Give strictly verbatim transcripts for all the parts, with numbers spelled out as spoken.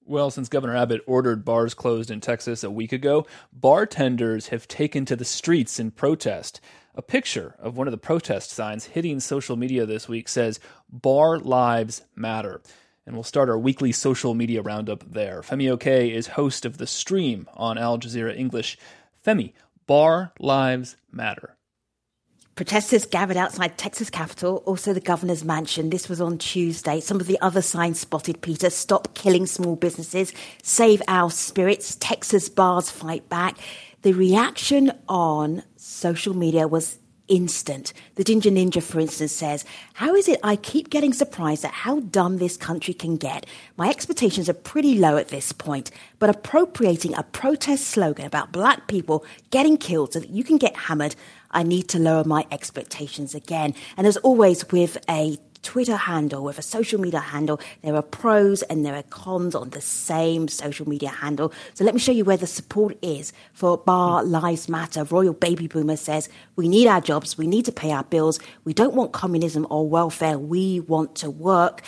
Well, since Governor Abbott ordered bars closed in Texas a week ago, bartenders have taken to the streets in protest. A picture of one of the protest signs hitting social media this week says, "Bar Lives Matter." And we'll start our weekly social media roundup there. Femi Oke is host of The Stream on Al Jazeera English. Femi, Bar Lives Matter. Protesters gathered outside Texas Capitol, also the governor's mansion. This was on Tuesday. Some of the other signs spotted, Peter: stop killing small businesses, save our spirits, Texas bars fight back. The reaction on social media was instant. The Ginger Ninja, for instance, says, "How is it I keep getting surprised at how dumb this country can get? My expectations are pretty low at this point, but appropriating a protest slogan about black people getting killed so that you can get hammered, I need to lower my expectations again." And as always with a Twitter handle, with a social media handle, there are pros and there are cons on the same social media handle. So let me show you where the support is for Bar Lives Matter. Royal Baby Boomer says, "We need our jobs. We need to pay our bills. We don't want communism or welfare. We want to work."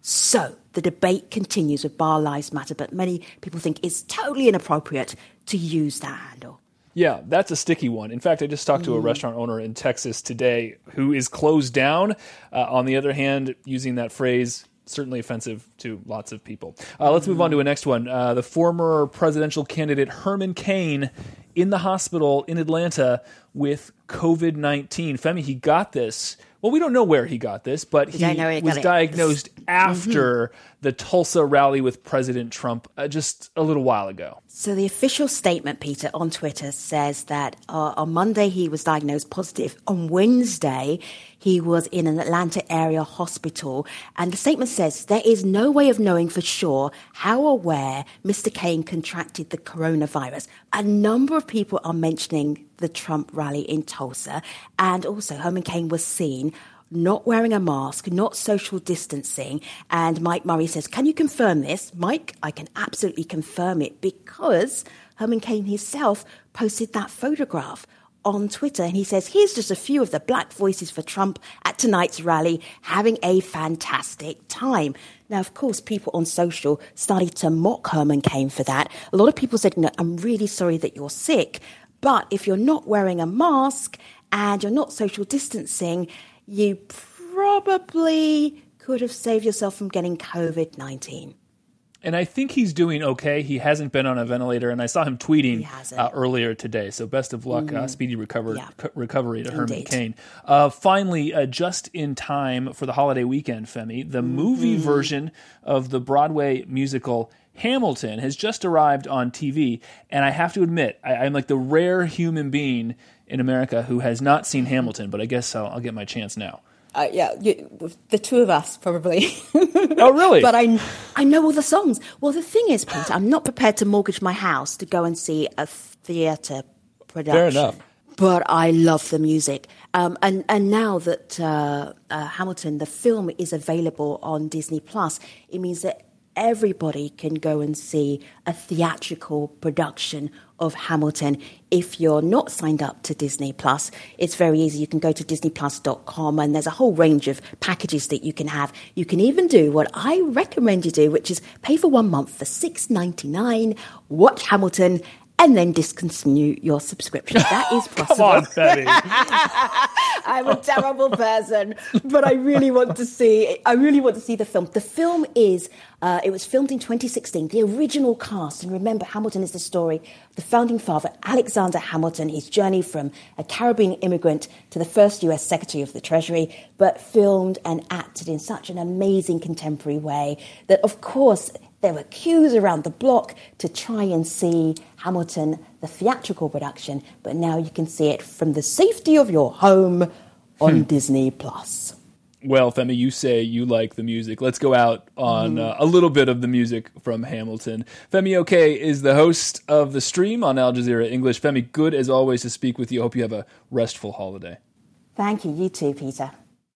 So the debate continues with Bar Lives Matter, but many people think it's totally inappropriate to use that handle. Yeah, that's a sticky one. In fact, I just talked to a restaurant owner in Texas today who is closed down. Uh, on the other hand, using that phrase, certainly offensive to lots of people. Uh, let's move on to a next one. Uh, the former presidential candidate Herman Cain in the hospital in Atlanta with covid nineteen. Femi, he got this. Well, we don't know where he got this, but he, he was diagnosed after mm-hmm. the Tulsa rally with President Trump uh, just a little while ago. So the official statement, Peter, on Twitter says that uh, on Monday he was diagnosed positive. On Wednesday, he was in an Atlanta area hospital. And the statement says there is no way of knowing for sure how or where Mister Cain contracted the coronavirus. A number of people are mentioning the Trump rally in Tulsa. And also Herman Cain was seen not wearing a mask, not social distancing. And Mike Murray says, "Can you confirm this?" Mike, I can absolutely confirm it because Herman Cain himself posted that photograph on Twitter. And he says, "Here's just a few of the black voices for Trump at tonight's rally, having a fantastic time." Now, of course, people on social started to mock Herman Cain for that. A lot of people said, "No, I'm really sorry that you're sick. But if you're not wearing a mask and you're not social distancing, you probably could have saved yourself from getting covid nineteen. And I think he's doing okay. He hasn't been on a ventilator, and I saw him tweeting uh, earlier today. So best of luck, mm. uh, speedy recover- yeah. c- recovery to Indeed. Herman Cain. Uh, finally, uh, just in time for the holiday weekend, Femi, the mm-hmm. movie version of the Broadway musical Hamilton has just arrived on T V. And I have to admit, I, I'm like the rare human being in America who has not seen Hamilton, but I guess I'll, I'll get my chance now. Uh, yeah, you, the two of us probably. Oh, really? But I, I know all the songs. Well, the thing is, Peter, I'm not prepared to mortgage my house to go and see a theatre production. Fair enough. But I love the music. Um, and, and now that uh, uh, Hamilton, the film, is available on Disney Plus, it means that everybody can go and see a theatrical production of Hamilton. If you're not signed up to Disney Plus, it's very easy. You can go to disney plus dot com and there's a whole range of packages that you can have. You can even do what I recommend you do, which is pay for one month for six ninety-nine, watch Hamilton, and then discontinue your subscription. That is possible. Come on, Betty. I'm a terrible person, but I really want to see. I really want to see the film. The film is. Uh, it was filmed in twenty sixteen. The original cast, and remember, Hamilton is the story of the founding father, Alexander Hamilton, his journey from a Caribbean immigrant to the first U S Secretary of the Treasury, but filmed and acted in such an amazing contemporary way that, of course, there were queues around the block to try and see Hamilton, the theatrical production, but now you can see it from the safety of your home on hmm. Disney Plus. Well, Femi, you say you like the music. Let's go out on uh, a little bit of the music from Hamilton. Femi Oke is the host of The Stream on Al Jazeera English. Femi, good as always to speak with you. I hope you have a restful holiday. Thank you. You too, Peter.